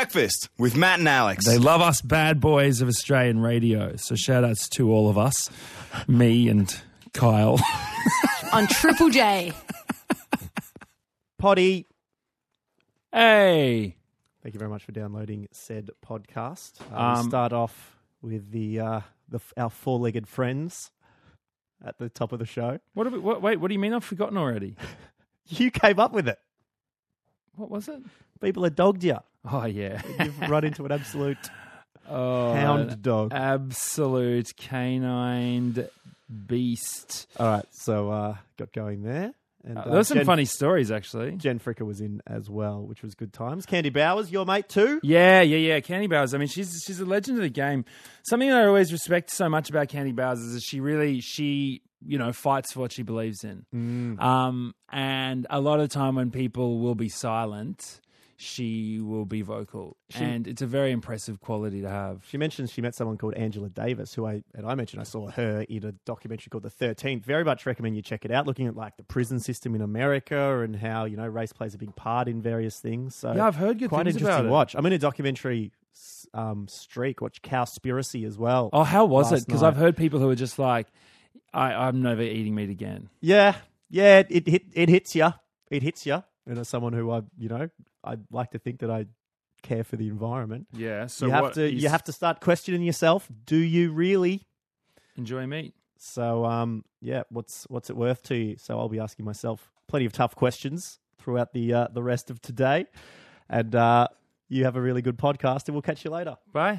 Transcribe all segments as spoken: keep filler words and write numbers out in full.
Breakfast with Matt and Alex. They love us bad boys of Australian radio. So shout outs to all of us, me and Kyle. On Triple J. Poddy. Hey. Thank you very much for downloading said podcast. Uh, Um, we'll start off with the, uh, the our four-legged friends at the top of the show. What, are we, what? Wait, what do you mean I've forgotten already? You came up with it. What was it? People had dogged you. Oh, yeah. You've run into an absolute Oh, hound dog. Absolute canine beast. All right, so uh, got going there. And, Uh, uh, there were some Jen, funny stories, actually. Jen Fricker was in as well, which was good times. Candy Bowers, your mate too? Yeah, yeah, yeah. Candy Bowers. I mean, she's she's a legend of the game. Something that I always respect so much about Candy Bowers is that she really, she, you know, fights for what she believes in. Mm. Um, and a lot of time when people will be silent, she will be vocal. She- and it's a very impressive quality to have. She mentions she met someone called Angela Davis, who I and I mentioned I saw her in a documentary called The thirteenth. Very much recommend you check it out, looking at like the prison system in America and how, you know, race plays a big part in various things. So Yeah, I've heard good quite things interesting about it. watch. I'm in a documentary um, streak, watch Cowspiracy as well. Oh, how was last it? Because night. I've heard people who are just like, I, I'm never eating meat again. Yeah, yeah, it it, hit, it hits you. It hits you. And as someone who I, you know, I'd like to think that I care for the environment. Yeah, so you have what, to you you have to start questioning yourself. Do you really? enjoy meat. So, um, yeah, what's what's it worth to you? So I'll be asking myself plenty of tough questions throughout the uh, the rest of today, and uh, you have a really good podcast, and we'll catch you later. Bye.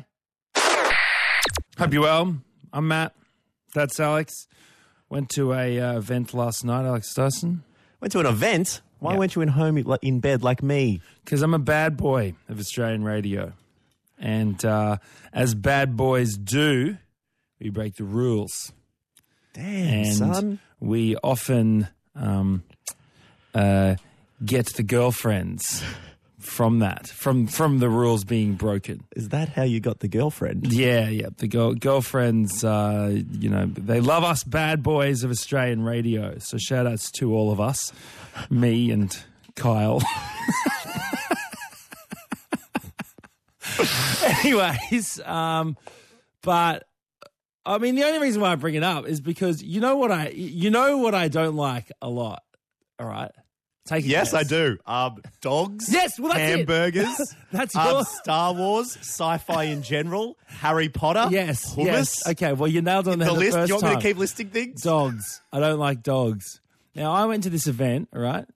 Hope you're well. I'm Matt. That's Alex. Went to a uh, event last night, Alex Dyson. Went to an event. Why Yeah. weren't you in home in bed like me? Because I'm a bad boy of Australian radio. And uh, as bad boys do, we break the rules. Damn, And son. we often um, uh, get the girlfriends from that, from from the rules being broken. Is that how you got the girlfriend? Yeah, yeah. The girl, girlfriends, uh, you know, they love us bad boys of Australian radio. So shout outs to all of us, me and Kyle. Anyways, um, but I mean, the only reason why I bring it up is because you know what I, you know what I don't like a lot. All right, take a Yes, guess. I do. Um, dogs. Yes, well, that's it. hamburgers. That's um, your- Star Wars, sci-fi in general, Harry Potter. Yes, hummus. yes. Okay, well, you nailed on The there the, list. first You want me time. to keep listing things? Dogs. I don't like dogs. Now, I went to this event, all right?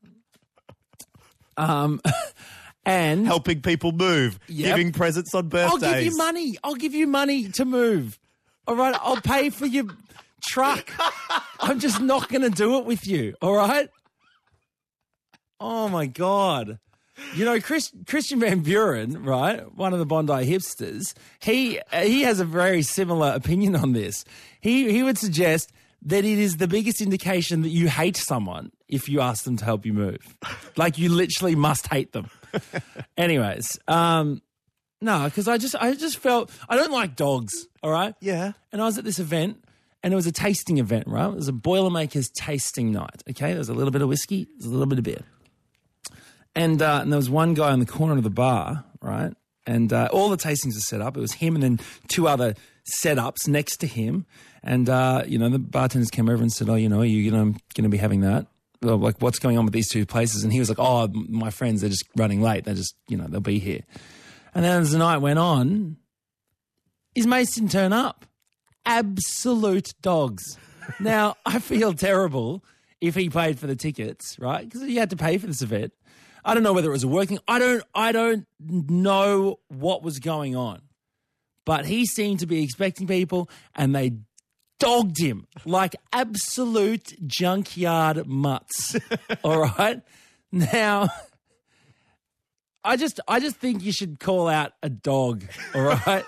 Um, and Helping people move, Yep. giving presents on birthdays. I'll give you money. I'll give you money to move. All right? I'll pay for your truck. I'm just not going to do it with you, all right? Oh, my God. You know, Chris, Christian Van Buren, right, one of the Bondi hipsters, he he has a very similar opinion on this. He he would suggest that it is the biggest indication that you hate someone if you ask them to help you move. Like, you literally must hate them. Anyways, um, no, because I just I just felt, I don't like dogs, all right? Yeah. And I was at this event, and it was a tasting event, right? It was a Boilermakers tasting night, okay? There was a little bit of whiskey, there was a little bit of beer. And, uh, and there was one guy in the corner of the bar, right? And uh, all the tastings were set up. It was him and then two other setups next to him. And, uh, you know, the bartenders came over and said, oh, you know, are you going to be having that? Well, like, what's going on with these two places? And he was like, oh, my friends, they're just running late. They're just, you know, they'll be here. And then as the night went on, his mates didn't turn up. Absolute dogs. Now, I feel terrible if he paid for the tickets, right? Because he had to pay for this event. I don't know whether it was working. I don't I don't know what was going on. But he seemed to be expecting people, and they dogged him like absolute junkyard mutts. All right? Now, I just I just think you should call out a dog, all right?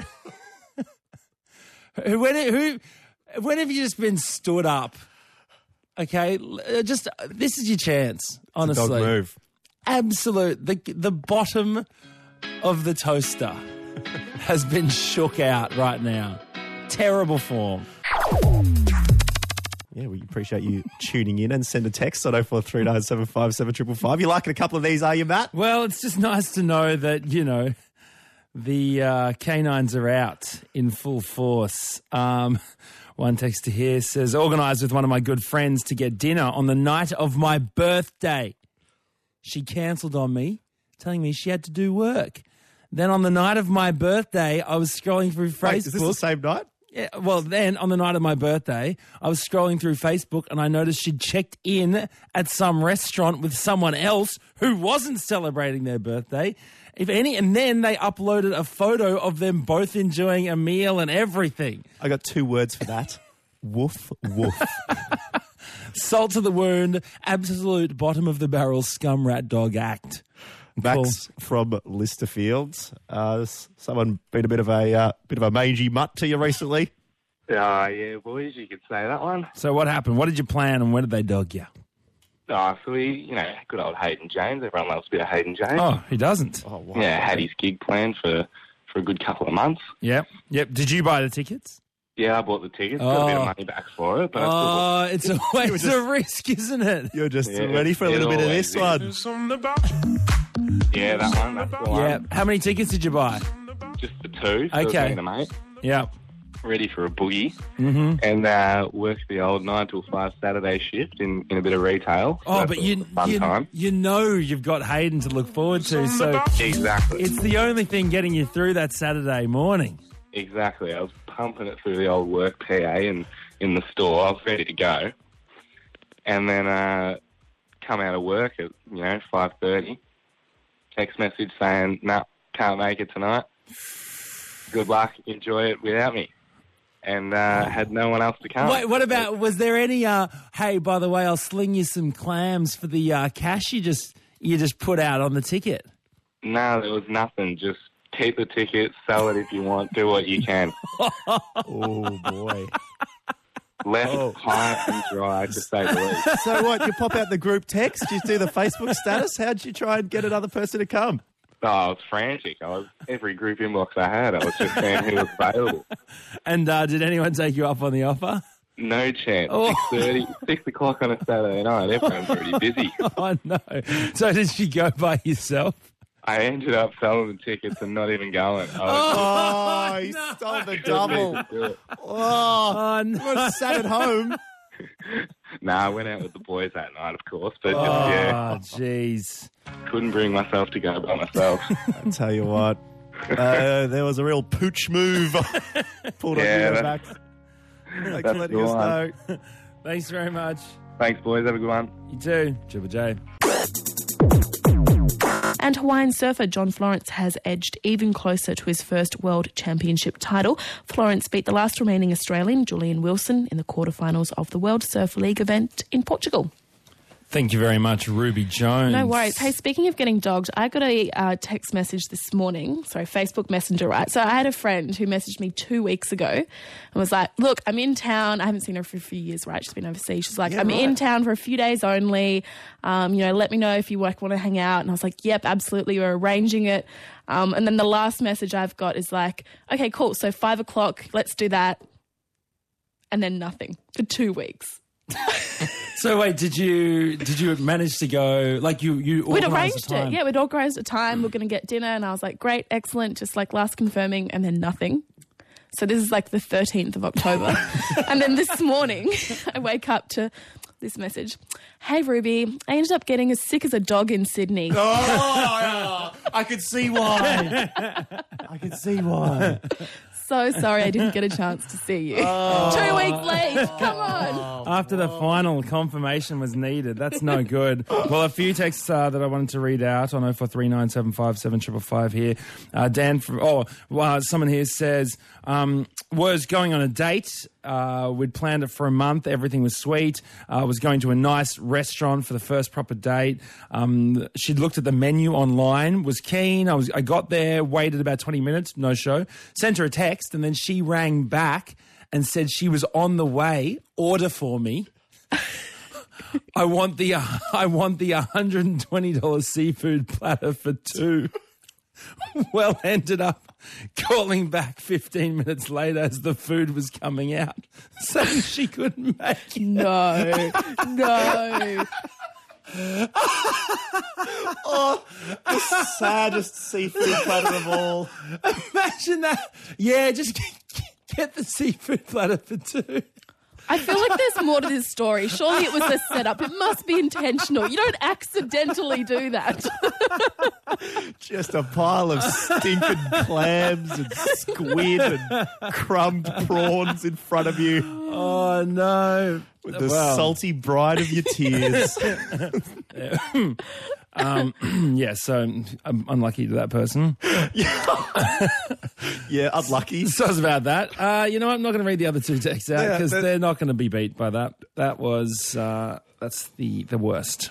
when who when have you just been stood up? Okay, just this is your chance, honestly. Dog move. Absolute the the bottom of the toaster has been shook out right now. Terrible form. Yeah, we appreciate you tuning in, and send a text on oh four three nine seven five seven five five five. You liking a couple of these, are you, Matt? Well, it's just nice to know that, you know, The uh, canines are out in full force. Um, one texter here says, organised with one of my good friends to get dinner on the night of my birthday. She cancelled on me, telling me she had to do work. Then on the night of my birthday, I was scrolling through Facebook. Wait, is this the same night? Yeah, well, then on the night of my birthday, I was scrolling through Facebook and I noticed she'd checked in at some restaurant with someone else who wasn't celebrating their birthday. If any, and then they uploaded a photo of them both enjoying a meal and everything. I got two words for that. Woof, woof. Salt to the wound, absolute bottom of the barrel scum rat dog act. Max from Listerfields. Uh, someone been a bit of a uh, bit of a mangy mutt to you recently? Oh, yeah, boys, you could say that one. So what happened? What did you plan and where did they dog you? Oh, so we, you know, good old Hayden James. Everyone loves a bit of Hayden James. Oh, he doesn't. Oh, wow. Yeah, had his gig planned for, for a good couple of months. Yep. Yep. Did you buy the tickets? Yeah, I bought the tickets. Got a bit Oh. of money back for it. But I still bought- Oh, it's always a risk, isn't it? You're just Yeah, ready for a it little bit of always this is. one. yeah, that one. That's the one. Yeah. How many tickets did you buy? Just the two. So Okay. me and a mate. Yeah. Ready for a boogie. Mm-hmm. And uh, worked the old nine till five Saturday shift in, in a bit of retail. So Oh, that's but a you, fun you, time. you know you've got Hayden to look forward to, so Exactly. it's the only thing getting you through that Saturday morning. Exactly. I was pumping it through the old work P A and in the store. I was ready to go. And then uh, come out of work at, you know, five thirty. Text message saying, nah, can't make it tonight. Good luck. Enjoy it without me. And uh, had no one else to come. Wait, what about, was there any, uh, hey, by the way, I'll sling you some clams for the uh, cash you just you just put out on the ticket? No, there was nothing. Just keep the ticket, sell it if you want, do what you can. Oh, boy. Left Oh. high and dry, to say the least. So what, you pop out the group text? You do the Facebook status? How'd you try and get another person to come? Oh, I was frantic. I was every group inbox I had. I was just saying who was available. And uh, did anyone take you up on the offer? No chance. Oh. Six thirty, six o'clock on a Saturday night. Everyone's already busy. Oh, no. So did you go by yourself? I ended up selling the tickets and not even going. I was Oh, he stole the double. just do it. Oh, Oh, no. I was sat at home. Nah, I went out with the boys that night, of course, but just, Oh, yeah, jeez. couldn't bring myself to go by myself. I tell you what, uh, there was a real pooch move pulled Yeah, on you, that- Max. Thanks for that's letting the us one. know. Thanks very much. Thanks, boys. Have a good one. You too. Triple J. And Hawaiian surfer John Florence has edged even closer to his first World Championship title. Florence beat the last remaining Australian, Julian Wilson, in the quarterfinals of the World Surf League event in Portugal. Thank you very much, Ruby Jones. No worries. Hey, speaking of getting dogged, I got a uh, text message this morning. Sorry, Facebook Messenger, right? So I had a friend who messaged me two weeks ago and was like, look, I'm in town. I haven't seen her for a few years, right? She's been overseas. She's like, Yeah, I'm right. in town for a few days only. Um, you know, let me know if you like, want to hang out. And I was like, yep, absolutely. We're arranging it. Um, and then the last message I've got is like, okay, cool. So five o'clock, let's do that. And then nothing for two weeks. So wait, did you did you manage to go? Like you you We'd organised arranged the time? it. Yeah, we'd organised a time. We're going to get dinner. And I was like, great, excellent. Just like last confirming and then nothing. So this is like the thirteenth of October. And then this morning, I wake up to this message. Hey, Ruby, I ended up getting as sick as a dog in Sydney. Oh, I could see why. I could see why. So sorry I didn't get a chance to see you. Two weeks late. Come on. After the final confirmation was needed. That's no good. Well, a few texts uh, that I wanted to read out on oh four three nine seven five seven five five here. Uh, Dan, from, oh, well, someone here says, um, was going on a date. Uh, we'd planned it for a month. Everything was sweet. I uh, was going to a nice restaurant for the first proper date. Um, she'd looked at the menu online, was keen. I was. I got there, waited about twenty minutes, no show. Sent her a text, and then she rang back and said she was on the way. Order for me. I want the uh, I want the one hundred twenty dollars seafood platter for two. Well, ended up calling back fifteen minutes later as the food was coming out, saying she couldn't make it. No, no. Oh, the saddest seafood platter of all. Imagine that. Yeah, just get, get the seafood platter for two. I feel like there's more to this story. Surely it was a setup. It must be intentional. You don't accidentally do that. Just a pile of stinking clams and squid and crumbed prawns in front of you. Oh, no. With the Wow. salty bride of your tears. Um, yeah, so I'm unlucky to that person. Yeah, unlucky. So it's about that. Uh, you know what? I'm not going to read the other two texts out Yeah, because that- they're not going to be beat by that. That was, uh, that's the, the worst.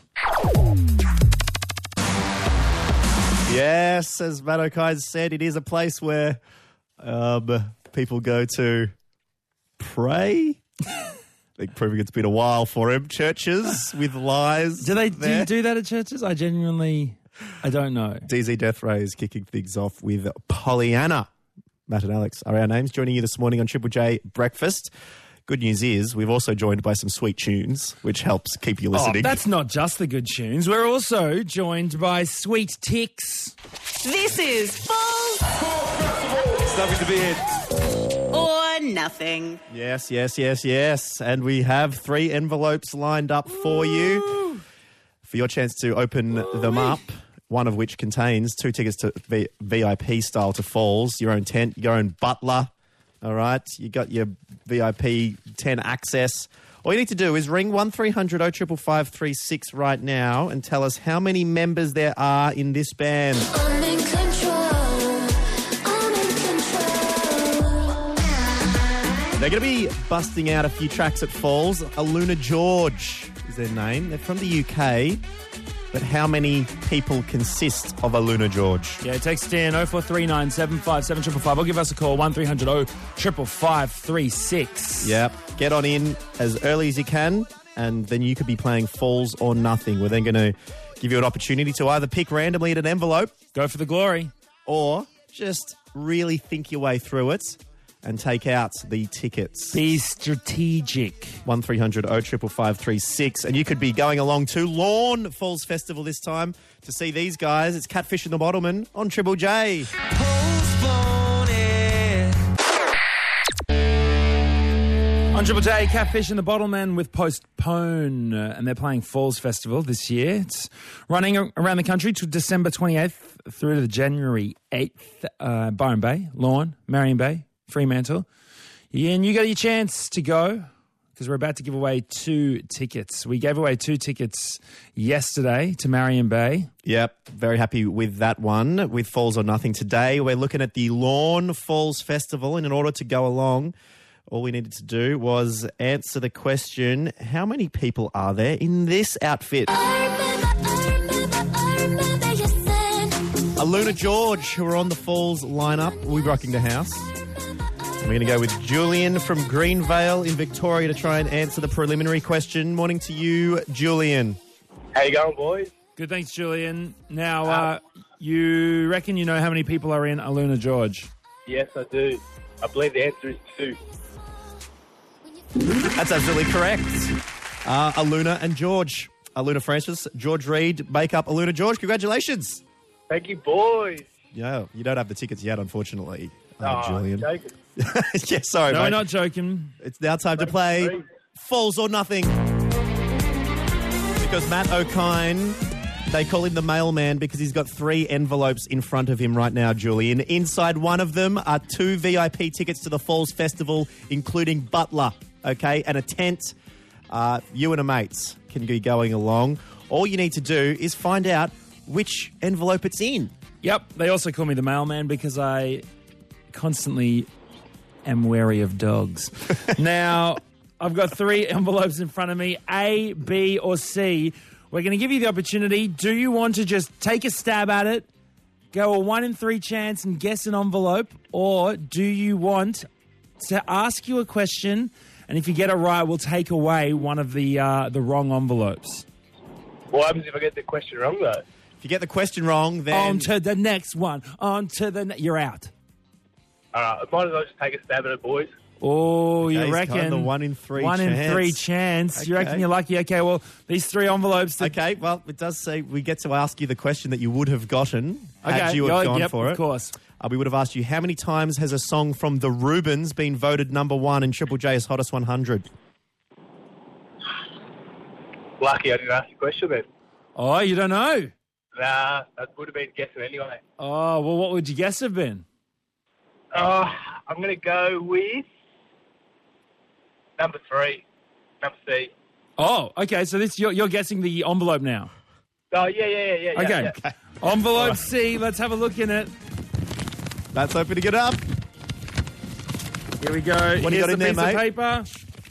Yes, as Matt O'Kine said, it is a place where um, people go to pray. I think proving it's been a while for him. Churches with lies. Do they do, there. you do that at churches? I genuinely, I don't know. D Z Death Ray is kicking things off with Pollyanna. Matt and Alex are our names. Joining you this morning on Triple J Breakfast. Good news is we've also joined by some sweet tunes, which helps keep you Oh, listening. that's not just the good tunes. We're also joined by Sweet Ticks. This is Full Something to be in. or Nothing. Yes, yes, yes, yes. And we have three envelopes lined up for you for your chance to open them up, one of which contains two tickets to v- V I P style to Falls, your own tent, your own butler. All right, you got your V I P ten access. All you need to do is ring one three hundred oh five five three six right now and tell us how many members there are in this band. I'm in control. I'm in control. They're going to be busting out a few tracks at Falls. Aluna George is their name. They're from the U K. But how many people consist of Aluna George? Yeah, text in oh four three nine seven five seven five five or give us a call one three hundred oh five five three six. Yep. Get on in as early as you can, and then you could be playing Falls or Nothing. We're then going to give you an opportunity to either pick randomly in an envelope Go for the glory. or just really think your way through it and take out the tickets. Be strategic. one three hundred oh five five three six. And you could be going along to Lawn Falls Festival this time to see these guys. It's Catfish and the Bottlemen on Triple J. On Triple J, Catfish and the Bottlemen with Postpone, uh, and they're playing Falls Festival this year. It's running a- around the country to December twenty-eighth through to the January eighth. Uh, Byron Bay, Lawn, Marion Bay, Fremantle. Yeah, and you got your chance to go because we're about to give away two tickets. We gave away two tickets yesterday to Marion Bay. Yep, very happy with that one. With Falls or Nothing today, we're looking at the Lawn Falls Festival, and in order to go along, all we needed to do was answer the question, how many people are there in this outfit? I remember, I remember, I remember you said. Aluna George, who are on the Falls lineup, will be rocking the house. And we're going to go with Julian from Greenvale in Victoria to try and answer the preliminary question. Morning to you, Julian. How you going, boys? Good, thanks, Julian. Now, uh, you reckon you know how many people are in Aluna George? Yes, I do. I believe the answer is two. That's absolutely correct. Uh, Aluna and George. Aluna Francis, George Reed make up Aluna George. Congratulations. Thank you, boys. Yeah, you don't have the tickets yet, unfortunately, uh, Oh, Julian. joking. yeah, sorry, No, mate. we're not joking. It's now time to play Three. Falls or Nothing. Because Matt O'Kine, they call him the mailman because he's got three envelopes in front of him right now, Julian. Inside one of them are two V I P tickets to the Falls Festival, including Butler, okay, and a tent. Uh, you and a mates can be going along. All you need to do is find out which envelope it's in. Yep, they also call me the mailman because I constantly am wary of dogs. Now, I've got three envelopes in front of me, A, B, or C. We're going to give you the opportunity. Do you want to just take a stab at it, go a one in three chance and guess an envelope, or do you want to ask you a question, and if you get it right, we'll take away one of the uh, the wrong envelopes? What happens if I get the question wrong, though? If you get the question wrong, then... On to the next one. On to the... Ne- You're out. All right, I might as well just take a stab at it, boys. Oh, you Okay, he's reckon? kind of the one in three One in chance. three chance. You reckon Okay. you're lucky? Okay, well, these three envelopes. That, Okay, well, it does say we get to ask you the question that you would have gotten okay, had you have yeah, gone yep, for it. Of course. Uh, we would have asked you, how many times has a song from the Rubens been voted number one in Triple J's Hottest one hundred? Lucky I didn't ask the question then. Oh, you don't know? Nah, that would have been guessing anyway. Oh, well, what would you guess have been? Oh, I'm going to go with number three, number C. Oh, okay. So this you're, you're guessing the envelope now. Oh, yeah, yeah, yeah, yeah. Okay. yeah. Envelope C. Let's have a look in it. That's opening it up. Here we go. What do you Here's got in the there, piece mate? of paper.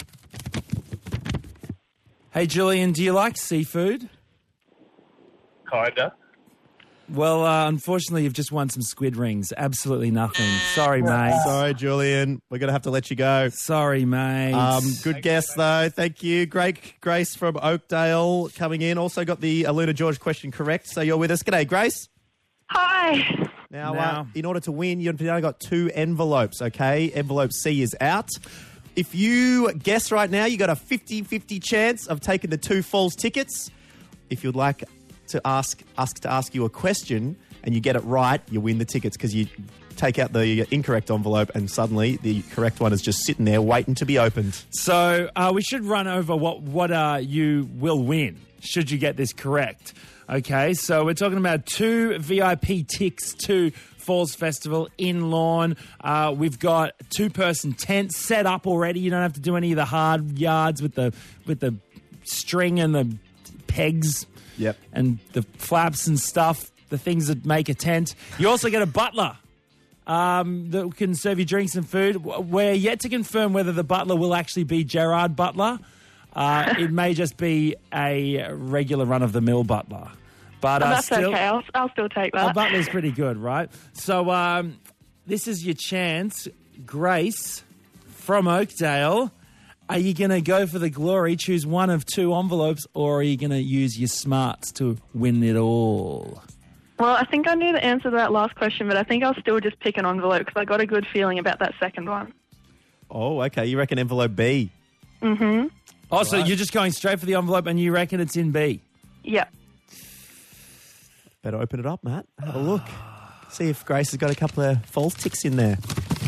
Hey, Julian, do you like seafood? Kinda. Well, uh, unfortunately, you've just won some squid rings. Absolutely nothing. Sorry, mate. Sorry, Julian. We're going to have to let you go. Sorry, mate. Um, good guess, though. Thank you. Great Grace from Oakdale coming in. Also got the Aluna George question correct, so you're with us. G'day, Grace. Hi. Now, Now. Uh, in order to win, you've now got two envelopes, okay? Envelope C is out. If you guess right now, you got a fifty-fifty chance of taking the two Falls tickets. If you'd like to ask us to ask you a question and you get it right, you win the tickets because you take out the incorrect envelope and suddenly the correct one is just sitting there waiting to be opened. So uh, we should run over what what uh, you will win should you get this correct. Okay, so we're talking about two V I P ticks to Falls Festival in Lawn. Uh, we've got two-person tents set up already. You don't have to do any of the hard yards with the with the string and the pegs. Yep. And the flaps and stuff, the things that make a tent. You also get a butler um, that can serve you drinks and food. We're yet to confirm whether the butler will actually be Gerard Butler. Uh, it may just be a regular run-of-the-mill butler. But Oh, uh, that's still, okay. I'll, I'll still take a that. butler's pretty good, right? So um, this is your chance. Grace from Oakdale. Are you going to go for the glory, choose one of two envelopes, or are you going to use your smarts to win it all? Well, I think I knew the answer to that last question, but I think I'll still just pick an envelope because I got a good feeling about that second one. Oh, okay. You reckon envelope B? Mm-hmm. Oh, so you're just going straight for the envelope and you reckon it's in B? Yeah. Better open it up, Matt. Have a look. See if Grace has got a couple of false ticks in there.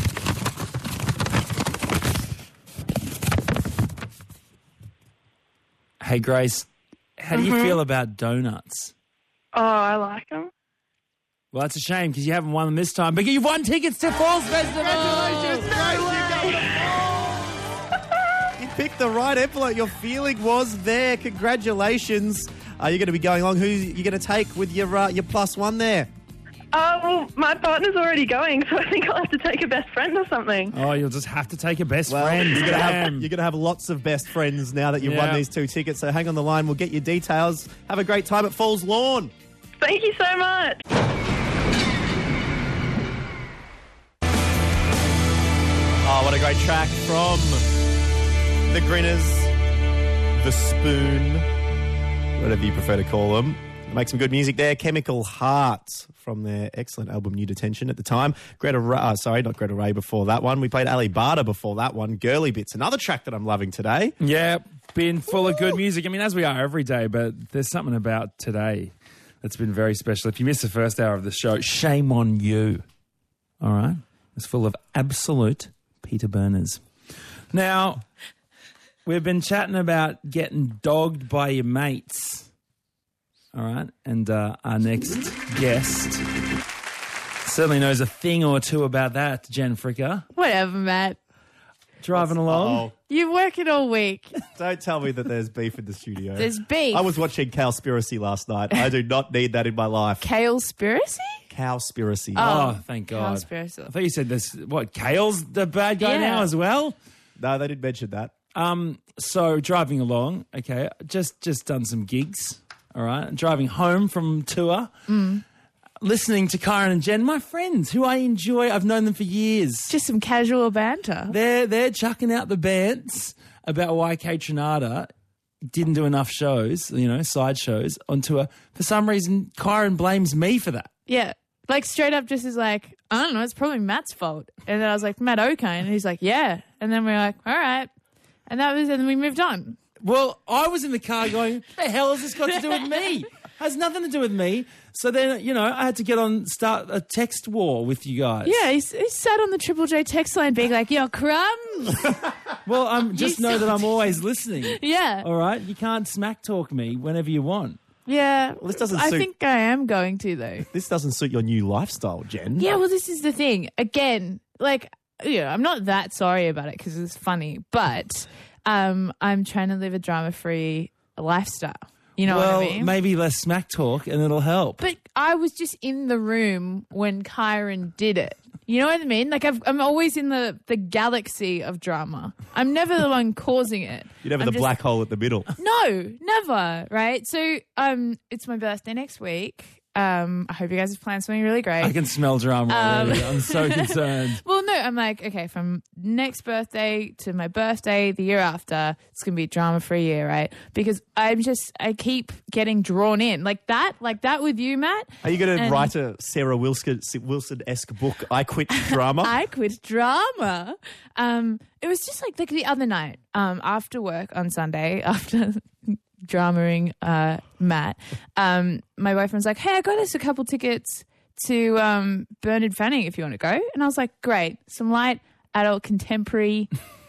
Hey, Grace, how do you feel about donuts? Oh, I like them. Well, that's a shame because you haven't won them this time. But you've won tickets to Falls Festival! You picked the right envelope. Your feeling was there. Congratulations. Are you going to be going along? Who are you going to take with your uh, your plus one there? Oh, well, my partner's already going, so I think I'll have to take a best friend or something. Oh, you'll just have to take a best Well, friend. you're going to have Damn. you're going to have lots of best friends now that you've won Yeah. these two tickets. So hang on the line. We'll get your details. Have a great time at Falls Lawn. Thank you so much. Oh, what a great track from the Grinners, the Spoon, whatever you prefer to call them. Make some good music there. Chemical Heart from their excellent album New Detention at the time. Greta Ray, uh, sorry, not Greta Ray before that one. We played Ali Barter before that one. Girly Bits, another track that I'm loving today. Yeah, been full of good music. I mean, as we are every day, but there's something about today that's been very special. If you missed the first hour of the show, shame on you. All right? It's full of absolute Peter Burners. Now, we've been chatting about getting dogged by your mates. All right? And uh, our next guest certainly knows a thing or two about that, Jen Fricker. Whatever, Matt. Driving along. Oh, You work it all week. don't tell me that there's beef in the studio. There's beef. I was watching Cowspiracy last night. I do not need that in my life. Kale-spiracy? Cowspiracy. Oh, thank God. Cowspiracy. I thought you said this. What, Kale's the bad guy Yeah. now as well? No, they didn't mention that. Um, so driving along, okay, just just done some gigs, all right, driving home from tour, Mm. listening to Karen and Jen, my friends, who I enjoy. I've known them for years. Just some casual banter. They're they're chucking out the bants about why Kate Trinata didn't do enough shows, you know, side shows on tour. For some reason, Karen blames me for that. Yeah. Like straight up just is like, I don't know, it's probably Matt's fault. And then I was like, Matt O'Kane. And he's like, yeah. And then we were like, all right. And that was, and then we moved on. Well, I was in the car going, what the hell has this got to do with me? Has nothing to do with me. So then, you know, I had to get on, start a text war with you guys. Yeah, he, he sat on the Triple J text line being like, yo, crumbs. Well, I'm just You know that sucked. I'm always listening. Yeah. All right? You can't smack talk me whenever you want. Yeah. Well, this doesn't I suit- think I am going to, though. This doesn't suit your new lifestyle, Jen. Yeah, well, this is the thing. Again, like, you know, I'm not that sorry about it because it's funny, but um, I'm trying to live a drama-free lifestyle. You know well, what I mean? maybe less smack talk and it'll help. But I was just in the room when Kyron did it. You know what I mean? Like, I've, I'm always in the, the galaxy of drama. I'm never the one causing it. You're never I'm the just- black hole at the middle. No, never. Right? So, um, it's my birthday next week. Um, I hope you guys have planned something really great. I can smell drama Um, already. I'm so concerned. Well, no, I'm like, okay, from next birthday to my birthday, the year after, it's going to be a drama-free year, right? Because I'm just, I keep getting drawn in. Like that, like that with you, Matt. Are you going to And- write a Sarah Wilson, Wilson-esque book, I Quit Drama? I quit drama. Um, it was just like, like the other night, um, after work on Sunday, after dramaing uh, Matt, um, my boyfriend's like, hey, I got us a couple tickets to um, Bernard Fanning if you want to go. And I was like, great. Some light, adult, contemporary,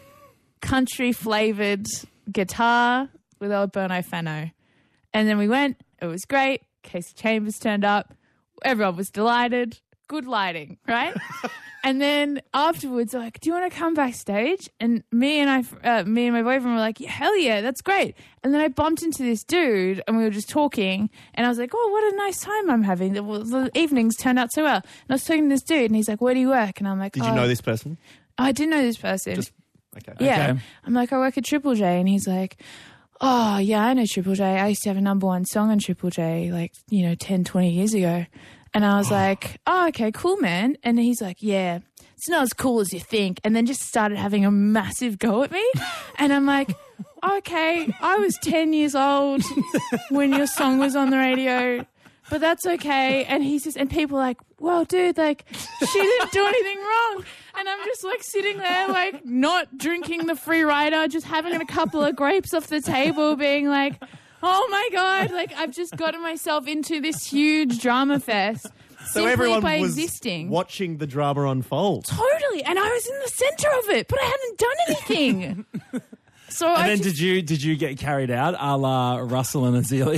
country-flavoured guitar with old Berno Fano. And then we went. It was great. Casey Chambers turned up. Everyone was delighted. Good lighting, right? And then afterwards, they're like, do you want to come backstage? And me and I, uh, me and my boyfriend were like, yeah, hell yeah, that's great. And then I bumped into this dude and we were just talking and I was like, oh, what a nice time I'm having. The, well, the evenings turned out so well. And I was talking to this dude and he's like, where do you work? And I'm like, Did oh, you know this person? I didn't know this person. Just okay. Yeah. Okay. I'm like, I work at Triple J. And he's like, oh, yeah, I know Triple J. I used to have a number one song on Triple J like, you know, ten, twenty years ago. And I was like, oh, okay, cool, man. And he's like, yeah, it's not as cool as you think. And then just started having a massive go at me. And I'm like, okay, I was ten years old when your song was on the radio. But that's okay. And he's just, and people are like, well, dude, like, she didn't do anything wrong. And I'm just like sitting there, like, not drinking the free rider, just having a couple of grapes off the table, being like, oh my God, like, I've just gotten myself into this huge drama fest. So simply everyone by was existing. watching the drama unfold. Totally. And I was in the center of it, but I hadn't done anything. So And I then just, did you did you get carried out a la Russell and Azealia?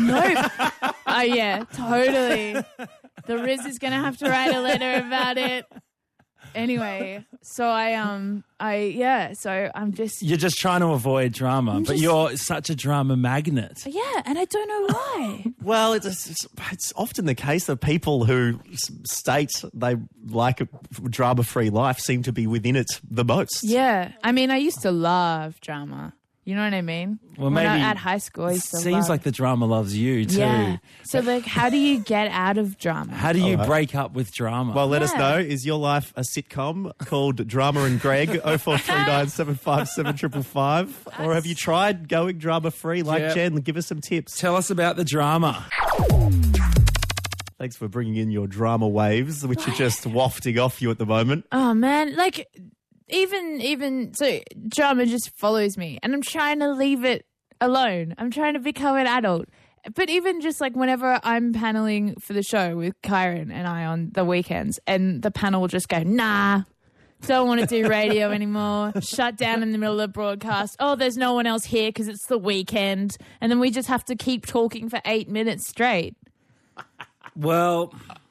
no. Oh, yeah, totally. The Riz is going to have to write a letter about it. Anyway, so I, um, I, yeah, so I'm just, You're just trying to avoid drama, but just- you're such a drama magnet. yeah, and I don't know why. Well, it's, it's, it's often the case that people who s- state they like a drama-free life seem to be within it the most. Yeah, I mean, I used to love drama. You know what I mean? Well, when I, maybe at high school, I used to Seems love, like the drama loves you too. yeah. So, like, how do you get out of drama? How do you All right. break up with drama? Well, let us Yeah. know. Is your life a sitcom called Drama and Greg oh four three nine seven five seven five five five? Or have you tried going drama-free like Yep. Jen? Give us some tips. tell us about the drama. Thanks for bringing in your drama waves, which are just wafting off you at the moment. Oh man, like even even so drama just follows me and I'm trying to leave it alone. I'm trying to become an adult. But even just like whenever I'm paneling for the show with Kyron and I on the weekends and the panel will just go, nah, don't want to do radio anymore. Shut down in the middle of the broadcast. Oh, there's no one else here because it's the weekend. And then we just have to keep talking for eight minutes straight. Well,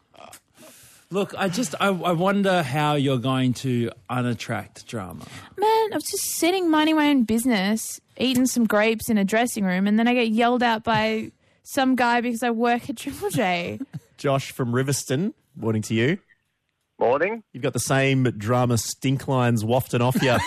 look, I just I, I wonder how you're going to unattract drama. Man, I was just sitting minding my own business, eating some grapes in a dressing room, and then I get yelled at by some guy because I work at Triple J. Josh from Riverston, morning to you. Morning. You've got the same drama stink lines wafting off you.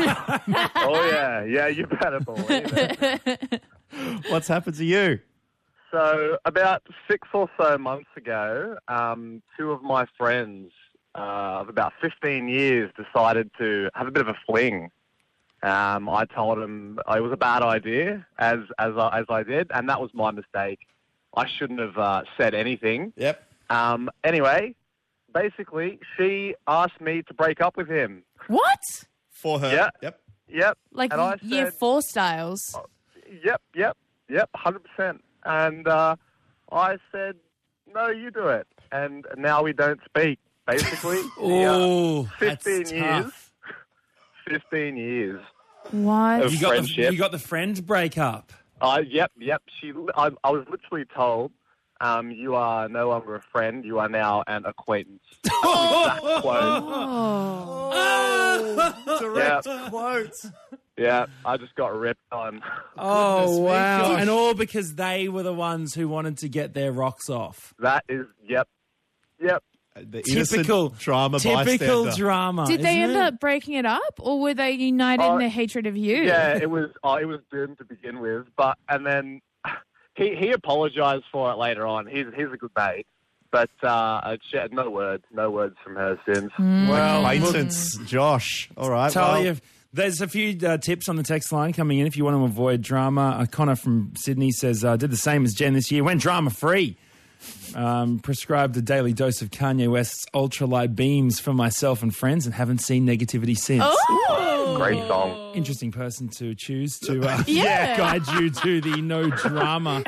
Oh, yeah. Yeah, you better believe it. What's happened to you? So about six or so months ago, um, two of my friends uh, of about fifteen years decided to have a bit of a fling. Um, I told them it was a bad idea, as as I, as I did, and that was my mistake. I shouldn't have uh, said anything. Yep. Um, anyway, basically, she asked me to break up with him. What? For her. Yeah. Yep. Yep. Like And I year said- four styles. Yep, yep, yep, one hundred percent. And uh, I said, no, you do it. And now we don't speak, basically. Oh, Yeah. that's fifteen years. tough. fifteen years. What? Of You got the friendship. you got the friend breakup. Uh, yep, yep. She, I, I was literally told, um, you are no longer a friend, you are now an acquaintance. Exact quote. Oh. Direct Yeah. quote. Yeah, I just got ripped on. Oh Goodness me, wow! Josh. And all because they were the ones who wanted to get their rocks off. That is, yep, yep. The innocent Typical drama Typical bystander. drama. Did they isn't end it? up breaking it up, or were they united Uh, in their hatred of you? Yeah, it was. Oh, it was doomed to begin with, but and then he he apologised for it later on. He's he's a good mate, but uh, she had no words, no words from her since. Well, Acquaintance, Josh. All right. Talia, well, there's a few uh, tips on the text line coming in if you want to avoid drama. Uh, Connor from Sydney says, uh, did the same as Jen this year, went drama free. Um, prescribed a daily dose of Kanye West's ultralight beams for myself and friends and haven't seen negativity since. Oh. Great song. Interesting person to choose to uh, Yeah. guide you to the no drama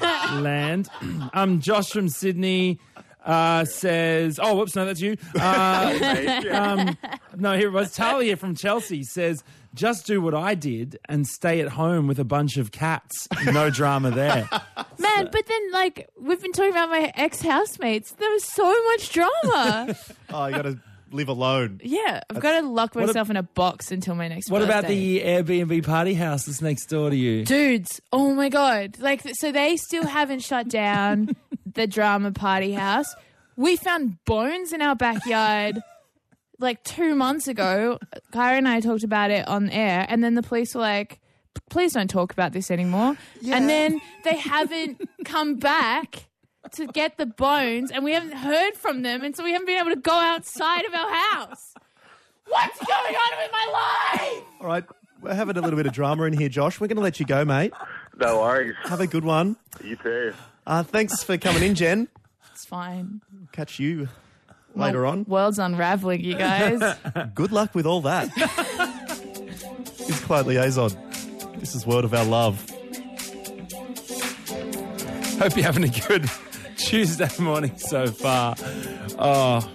land. Um, Josh from Sydney uh, says, oh, whoops, no, that's you. Uh, um, no, here it was. Talia from Chelsea says, just do what I did and stay at home with a bunch of cats. No drama there. Man, but then, like, we've been talking about my ex-housemates. There was so much drama. oh, you got to live alone. Yeah, I've got to lock What myself in a box until my next What about birthday. the Airbnb party house that's next door to you? Dudes, oh my God. Like, so they still haven't shut down the drama party house. We found bones in our backyard like two months ago. Kyra and I talked about it on air, and then the police were like, please don't talk about this anymore. And then they haven't come back to get the bones, and we haven't heard from them, and so we haven't been able to go outside of our house. What's going on with my life? All right. We're having a little bit of drama in here, Josh. We're going to let you go, mate. No worries. Have a good one. You too. Uh, thanks for coming in, Jen. It's fine. Catch you later My on. World's unraveling, you guys. Good luck with all that. It's Client Liaison. This is World of Our Love. Hope you're having a good Tuesday morning so far. Oh.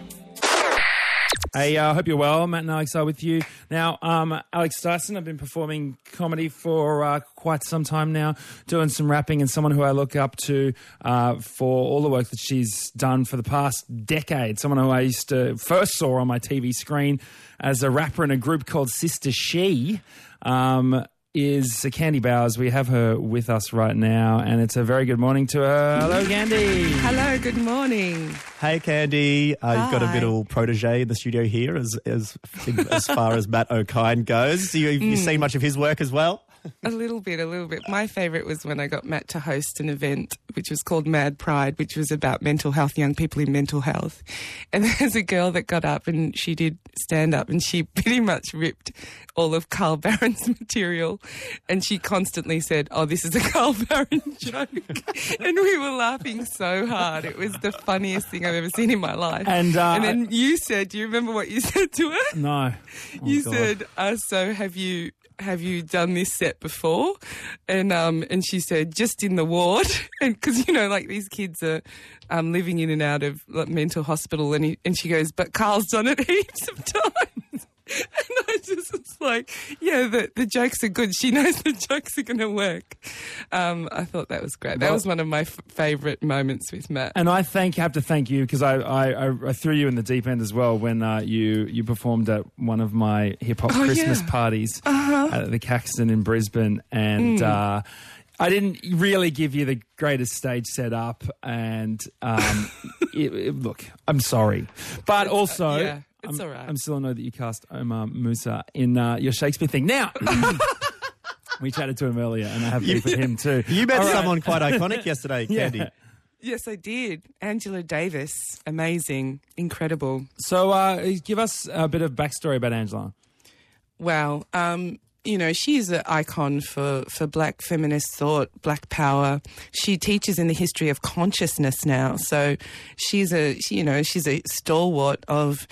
Hey, I uh, hope you're well. Matt and Alex are with you. Now, um, Alex Dyson, I've been performing comedy for uh, quite some time now, doing some rapping, and someone who I look up to uh, for all the work that she's done for the past decade. Someone who I used to first saw on my T V screen as a rapper in a group called Sister She. Um, is Candy Bowers. We have her with us right now, and it's a very good morning to her. Hello, Candy. Hello, good morning. Hey, Candy. Uh, you've got a Hi. little protege in the studio here as as, as far as Matt O'Kine goes. So you, have you seen much of his work as well? A little bit, a little bit. My favourite was when I got Matt to host an event which was called Mad Pride, which was about mental health, young people in mental health. And there's a girl that got up and she did stand up and she pretty much ripped all of Carl Barron's material. And she constantly said, oh, this is a Carl Barron joke. And we were laughing so hard. It was the funniest thing I've ever seen in my life. And, uh, and then you said, do you remember what you said to her? No. Oh, you God. said, uh, so have you have you done this set before? And um and she said, just in the ward. And because, you know, like these kids are um, living in and out of like, mental hospital. And, he, and she goes, but Carl's done it heaps of times. And I just was like, yeah, the, the jokes are good. She knows the jokes are going to work. Um, I thought that was great. That Well- was one of my f- favourite moments with Matt. And I thank have to thank you because I, I, I threw you in the deep end as well when uh, you you performed at one of my hip hop Oh, Christmas yeah. parties Uh-huh. at the Caxton in Brisbane, and Mm. uh, I didn't really give you the greatest stage set up. And um, it, it- look, I'm sorry, but also yeah, it's I'm, all right. I'm still annoyed that you cast Omar Musa in uh, your Shakespeare thing. Now. We chatted to him earlier, and I have beef with him too. You met All right. someone quite iconic yesterday, Yeah. Candy. Yes, I did. Angela Davis. Amazing. Incredible. So, uh, give us a bit of backstory about Angela. Wow. Um, you know, she's an icon for, for black feminist thought, black power. She teaches in the history of consciousness now. So she's a, she, you know, she's a stalwart of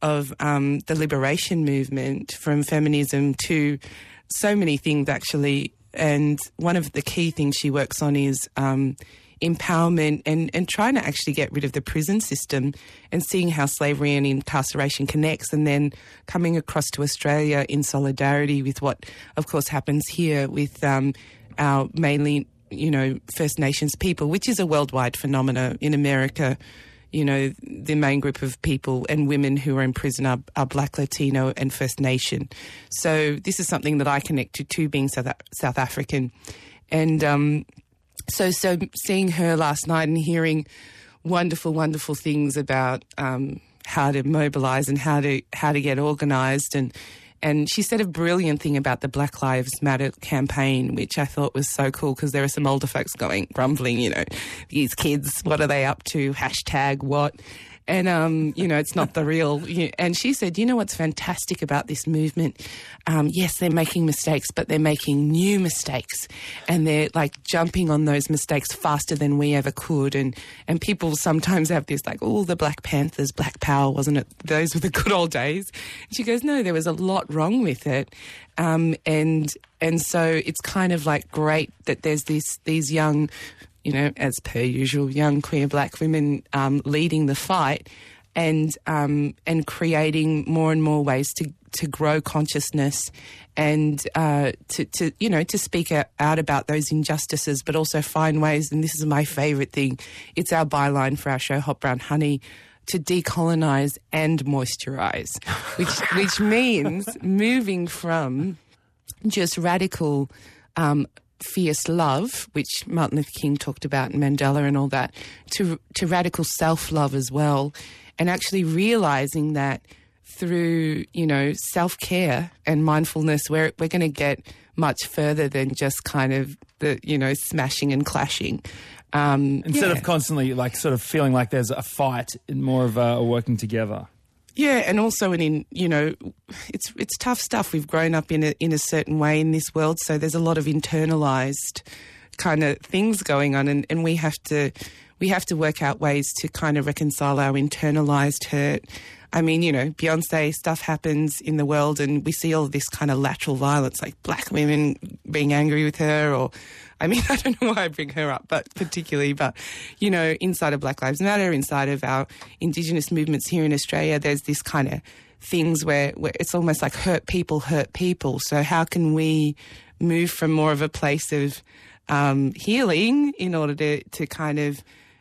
of um, the liberation movement, from feminism to so many things, actually. And one of the key things she works on is um, empowerment and, and trying to actually get rid of the prison system and seeing how slavery and incarceration connects, and then coming across to Australia in solidarity with what, of course, happens here with um, our mainly, you know, First Nations people, which is a worldwide phenomena. In America, you know, the main group of people and women who are in prison are, are Black, Latino and First Nation. So this is something that I connected to, being South, South African. And um, so so seeing her last night and hearing wonderful, wonderful things about um, how to mobilise and how to how to get organised. And And she said a brilliant thing about the Black Lives Matter campaign, which I thought was so cool, because there are some older folks going, grumbling, you know, these kids, what are they up to? Hashtag what? And, um, you know, it's not the real. You and she said, you know what's fantastic about this movement? Um, yes, they're making mistakes, but they're making new mistakes. And they're, like, jumping on those mistakes faster than we ever could. And, and people sometimes have this, like, oh, the Black Panthers, Black Power, wasn't it? Those were the good old days. And she goes, no, there was a lot wrong with it. Um, and and so it's kind of, like, great that there's this these young, you know, as per usual, young queer Black women um, leading the fight and um, and creating more and more ways to, to grow consciousness and uh, to, to, you know, to speak out, out about those injustices, but also find ways, and this is my favourite thing, it's our byline for our show, Hot Brown Honey, to decolonise and moisturise, which, which means moving from just radical um fierce love, which Martin Luther King talked about and Mandela and all that, to to radical self-love as well, and actually realising that through, you know, self-care and mindfulness, we're, we're going to get much further than just kind of the, you know, smashing and clashing. Um, Instead yeah. of constantly, like, sort of feeling like there's a fight, more of a, a working together. Yeah, and also in, you know, it's it's tough stuff. We've grown up in a in a certain way in this world, so there's a lot of internalised kind of things going on, and, and we have to we have to work out ways to kind of reconcile our internalised hurt. I mean, you know, Beyonce, stuff happens in the world and we see all of this kind of lateral violence, like Black women being angry with her, or, I mean, I don't know why I bring her up, but particularly, but, you know, inside of Black Lives Matter, inside of our Indigenous movements here in Australia, there's this kind of things where, where it's almost like hurt people hurt people. So how can we move from more of a place of um, healing in order to, to kind of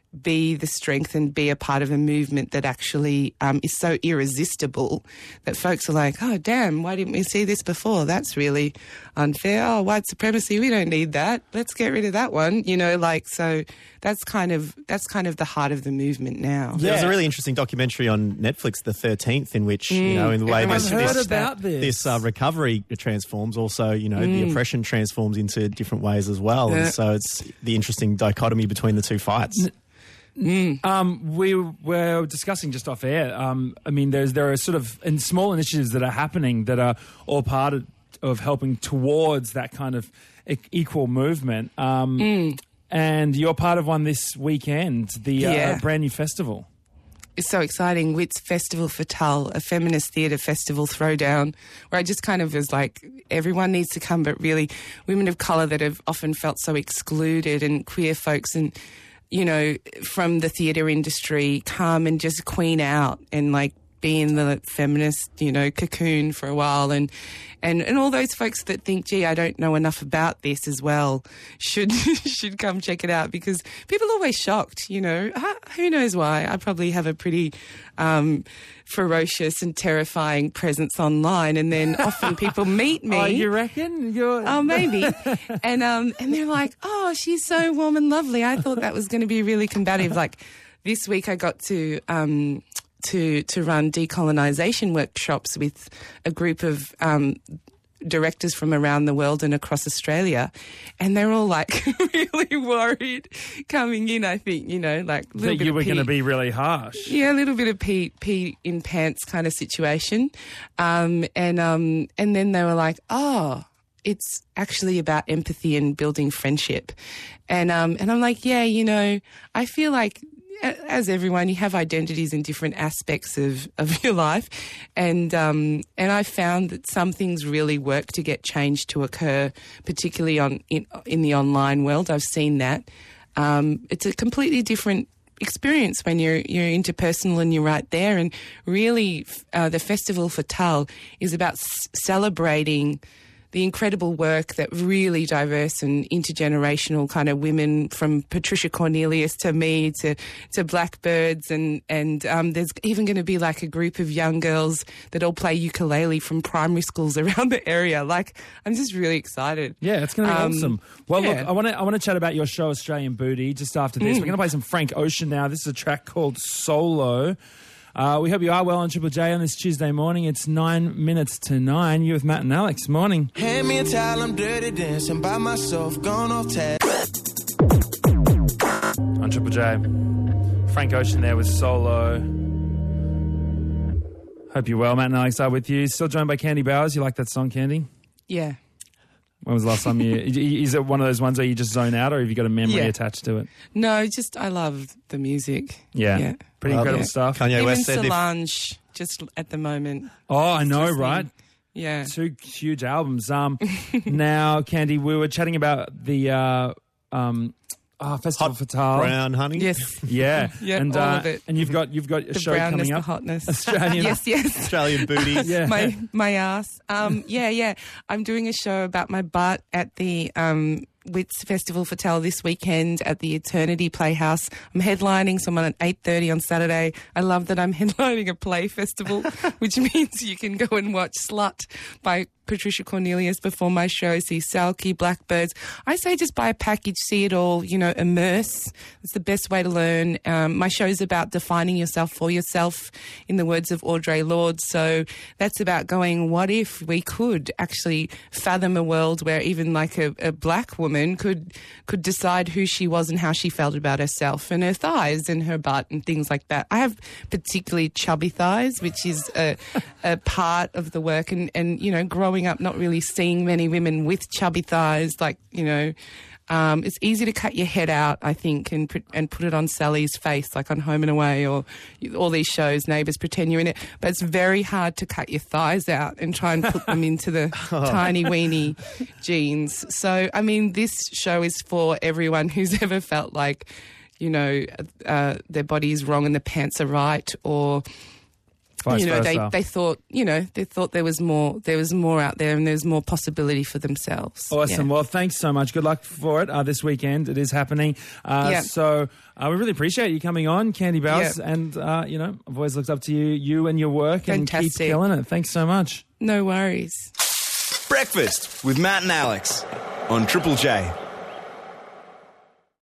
be the strength and be a part of a movement that actually um, is so irresistible that folks are like, oh, damn, why didn't we see this before? That's really unfair. Oh, white supremacy, we don't need that. Let's get rid of that one. You know, like, so that's kind of that's kind of the heart of the movement now. There was a really interesting documentary on Netflix, The thirteenth, in which, mm. you know, in the way I've this, heard this, about this, this uh, recovery transforms, also, you know, Mm. the oppression transforms into different ways as well. Yeah. And so it's the interesting dichotomy between the two fights. Mm. Um, we were discussing just off air. Um, I mean, there's there are sort of in small initiatives that are happening that are all part of, of helping towards that kind of e- equal movement. Um, Mm. And you're part of one this weekend, the uh, Yeah. brand new festival. It's so exciting. Wits Festival Fatale, a feminist theatre festival throwdown, where I just kind of was like, everyone needs to come, but really women of colour that have often felt so excluded, and queer folks and, you know, from the theatre industry come and just queen out and, like, be in the feminist, you know, cocoon for a while. And, and, and all those folks that think, gee, I don't know enough about this as well, should should come check it out, because people are always shocked, you know. Who knows why? I probably have a pretty um, ferocious and terrifying presence online, and then often people meet me. Oh, you reckon? You're... Oh, maybe. and um, and they're like, oh, she's so warm and lovely. I thought that was going to be really combative. Like, this week I got to... Um, to to run decolonisation workshops with a group of um, directors from around the world and across Australia, and they're all, like, really worried coming in, I think, you know, like... a little That bit you of were pee. going to be really harsh. Yeah, a little bit of pee, pee in pants kind of situation. Um, and um, and then they were like, oh... it's actually about empathy and building friendship. And um, and I'm like, yeah, you know, I feel like a- as everyone, you have identities in different aspects of, of your life, and um, and I found that some things really work to get change to occur, particularly on in, in the online world. I've seen that. Um, it's a completely different experience when you're you're interpersonal and you're right there. And really, uh, the Festival Fatale is about s- celebrating the incredible work that really diverse and intergenerational kind of women, from Patricia Cornelius to me to to Blackbirds, and and um, there's even going to be like a group of young girls that all play ukulele from primary schools around the area. Like, I'm just really excited. Yeah, it's going to be Um, awesome. Well, yeah. look, I want to I want to chat about your show, Australian Booty, just after this. Mm. We're going to play some Frank Ocean now. This is a track called Solo. Uh, we hope you are well on Triple J on this Tuesday morning. It's nine minutes to nine. You with Matt and Alex. Morning. Hand me a towel, I'm dirty dancing by myself, gone off tag. On Triple J. Frank Ocean there with Solo. Hope you're well. Matt and Alex are with you. Still joined by Candy Bowers. You like that song, Candy? Yeah. When was the last time you... Is it one of those ones where you just zone out, or have you got a memory Yeah. attached to it? No, just I love the music. Yeah. Yeah. Pretty Well, incredible yeah. stuff. Kanye Even West said if, Solange, just at the moment. Oh, I know, Listening. right? Yeah. Two huge albums. Um, now, Candy, we were chatting about the uh, um, oh, Festival Hot Fatale. brown honey. Yes. Yeah, Yeah, and all uh, of it. and you've got you've got a The show brownness, coming the up. hotness. Australian. Yes, yes. Australian booties. Yeah. my my ass. Um, yeah, yeah. I'm doing a show about my butt at the um, Wits Festival Fatale this weekend at the Eternity Playhouse. I'm headlining, so I'm on at eight thirty on Saturday. I love that I'm headlining a play festival, which means you can go and watch Slut by Patricia Cornelius before my show, see Salky, Blackbirds. I say just buy a package, see it all, you know, immerse. It's the best way to learn. Um, my show's about defining yourself for yourself, in the words of Audre Lorde. So that's about going, what if we could actually fathom a world where even like a, a black woman could could decide who she was and how she felt about herself and her thighs and her butt and things like that. I have particularly chubby thighs, which is a, a part of the work. And, and, you know, growing up not really seeing many women with chubby thighs, like, you know, um, it's easy to cut your head out, I think, and put, and put it on Sally's face, like on Home and Away or all these shows, Neighbours, pretend you're in it. But it's very hard to cut your thighs out and try and put them into the tiny weeny jeans. So, I mean, this show is for everyone who's ever felt like, you know, uh, their body is wrong and the pants are right, or... Vice you know, they, versa. they thought, you know, they thought there was more, there was more out there, and there's more possibility for themselves. Awesome. Yeah. Well, thanks so much. Good luck for it uh, this weekend. It is happening. Uh, Yeah. So uh, we really appreciate you coming on, Candy Bowers. Yeah. And, uh, you know, I've always looked up to you, you and your work, and keep Fantastic. killing it. Thanks so much. No worries. Breakfast with Matt and Alex on Triple J.